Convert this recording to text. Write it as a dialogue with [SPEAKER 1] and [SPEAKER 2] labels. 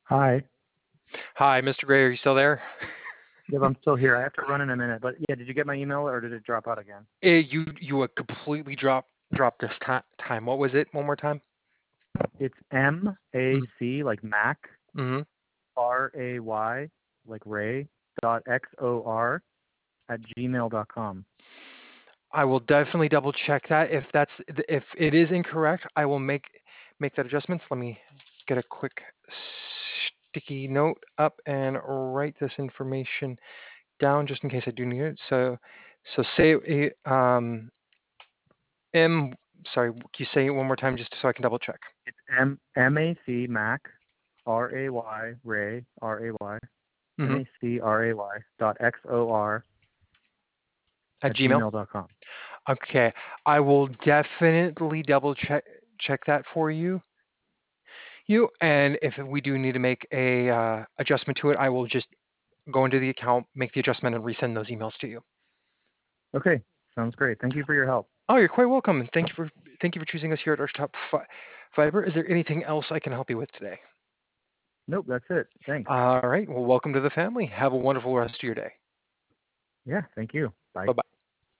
[SPEAKER 1] Hi.
[SPEAKER 2] Hi, Mr. Gray, are you still there?
[SPEAKER 1] Yep, I'm still here. I have to run in a minute, but yeah, did you get my email or did it drop out again?
[SPEAKER 2] You would completely dropped this time. What was it? One more time?
[SPEAKER 1] It's MAC like Mac,
[SPEAKER 2] Mm-hmm.
[SPEAKER 1] RAY like Ray dot XOR at gmail.com.
[SPEAKER 2] I will definitely double check that. If it is incorrect, I will make that adjustment. Let me get a quick sticky note up and write this information down just in case I do need it. So say M. Sorry, can you say it one more time just so I can double check?
[SPEAKER 1] It's MAC Mac, RAY Ray
[SPEAKER 2] Mm-hmm.
[SPEAKER 1] MACRAY dot XOR
[SPEAKER 2] At
[SPEAKER 1] at
[SPEAKER 2] Gmail.
[SPEAKER 1] gmail.com.
[SPEAKER 2] Okay, I will definitely double check that for and if we do need to make a adjustment to it, I will just go into the account, make the adjustment, and resend those emails to you.
[SPEAKER 1] Okay, sounds great. Thank you for your help.
[SPEAKER 2] Oh, you're quite welcome, and thank you for choosing us here at Archtop Fiber. Is there anything else I can help you with today?
[SPEAKER 1] Nope, that's it. Thanks.
[SPEAKER 2] All right. Well, welcome to the family. Have a wonderful rest of your day.
[SPEAKER 1] Yeah, thank you. Bye.
[SPEAKER 2] Bye bye.